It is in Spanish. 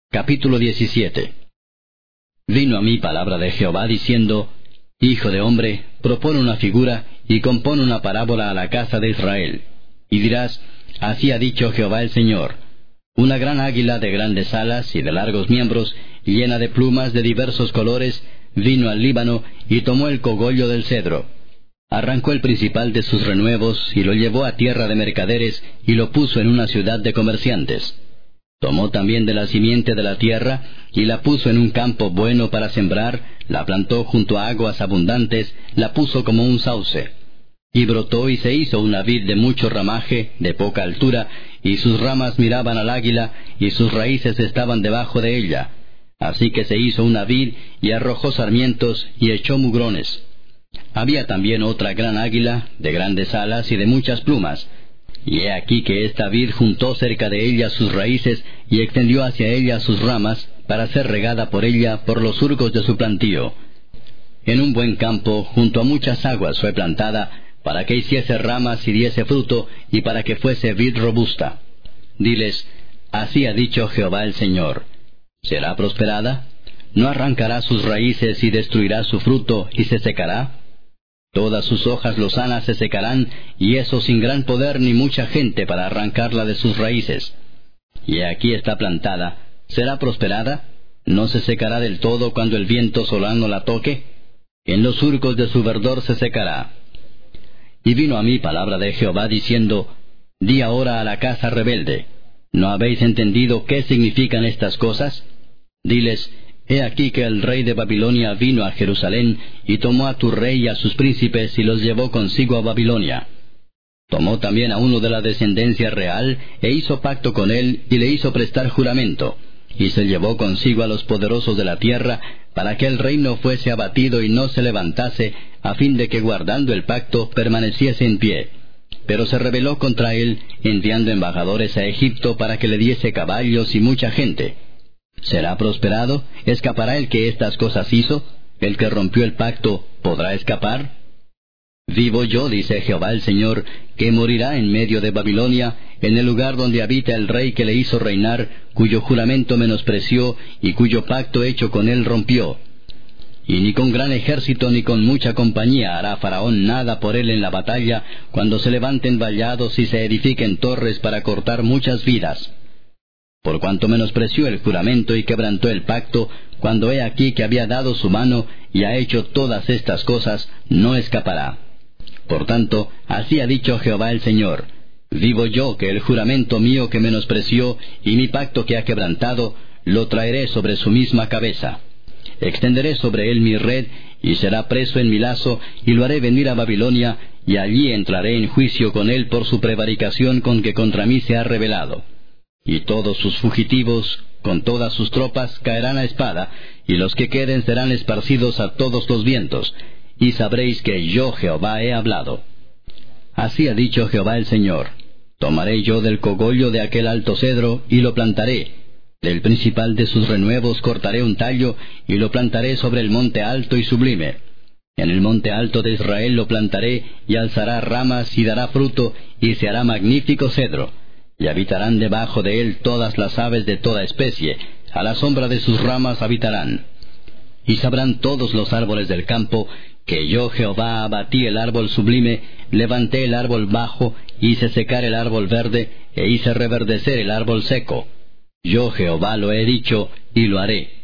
Capítulo 17. Vino a mí palabra de Jehová diciendo: Hijo de hombre, propone una figura y compone una parábola a la casa de Israel. Y dirás: Así ha dicho Jehová el Señor: Una gran águila de grandes alas y de largos miembros, llena de plumas de diversos colores, vino al Líbano y tomó el cogollo del cedro. Arrancó el principal de sus renuevos y lo llevó a tierra de mercaderes y lo puso en una ciudad de comerciantes. Tomó también de la simiente de la tierra y la puso en un campo bueno para sembrar, la plantó junto a aguas abundantes, la puso como un sauce. Y brotó y se hizo una vid de mucho ramaje, de poca altura, y sus ramas miraban al águila, y sus raíces estaban debajo de ella. Así que se hizo una vid, y arrojó sarmientos, y echó mugrones. Había también otra gran águila, de grandes alas y de muchas plumas. Y he aquí que esta vid juntó cerca de ella sus raíces, y extendió hacia ella sus ramas, para ser regada por ella por los surcos de su plantío. En un buen campo, junto a muchas aguas fue plantada, para que hiciese ramas y diese fruto, y para que fuese vid robusta. Diles: Así ha dicho Jehová el Señor: ¿Será prosperada? ¿No arrancará sus raíces y destruirá su fruto, y se secará? Todas sus hojas lozanas se secarán, y eso sin gran poder ni mucha gente para arrancarla de sus raíces. Y aquí está plantada, ¿será prosperada? ¿No se secará del todo cuando el viento solano la toque? En los surcos de su verdor se secará. Y vino a mí palabra de Jehová diciendo: Di ahora a la casa rebelde: ¿No habéis entendido qué significan estas cosas? Diles: He aquí que el rey de Babilonia vino a Jerusalén, y tomó a tu rey y a sus príncipes, y los llevó consigo a Babilonia. Tomó también a uno de la descendencia real, e hizo pacto con él, y le hizo prestar juramento, y se llevó consigo a los poderosos de la tierra, para que el reino fuese abatido y no se levantase, a fin de que guardando el pacto permaneciese en pie. Pero se rebeló contra él, enviando embajadores a Egipto para que le diese caballos y mucha gente. ¿Será prosperado? ¿Escapará el que estas cosas hizo? ¿El que rompió el pacto podrá escapar? Vivo yo, dice Jehová el Señor, que morirá en medio de Babilonia, en el lugar donde habita el rey que le hizo reinar, cuyo juramento menospreció y cuyo pacto hecho con él rompió. Y ni con gran ejército ni con mucha compañía hará Faraón nada por él en la batalla, cuando se levanten vallados y se edifiquen torres para cortar muchas vidas. Por cuanto menospreció el juramento y quebrantó el pacto, cuando he aquí que había dado su mano y ha hecho todas estas cosas, no escapará. Por tanto, así ha dicho Jehová el Señor: Vivo yo que el juramento mío que menospreció y mi pacto que ha quebrantado, lo traeré sobre su misma cabeza. Extenderé sobre él mi red, y será preso en mi lazo, y lo haré venir a Babilonia, y allí entraré en juicio con él por su prevaricación con que contra mí se ha rebelado. Y todos sus fugitivos, con todas sus tropas, caerán a espada, y los que queden serán esparcidos a todos los vientos, y sabréis que yo Jehová he hablado. Así ha dicho Jehová el Señor: Tomaré yo del cogollo de aquel alto cedro, y lo plantaré. Del principal de sus renuevos cortaré un tallo, y lo plantaré sobre el monte alto y sublime. En el monte alto de Israel lo plantaré, y alzará ramas y dará fruto, y se hará magnífico cedro. Y habitarán debajo de él todas las aves de toda especie, a la sombra de sus ramas habitarán. Y sabrán todos los árboles del campo, que yo Jehová abatí el árbol sublime, levanté el árbol bajo, hice secar el árbol verde, e hice reverdecer el árbol seco. Yo Jehová lo he dicho, y lo haré.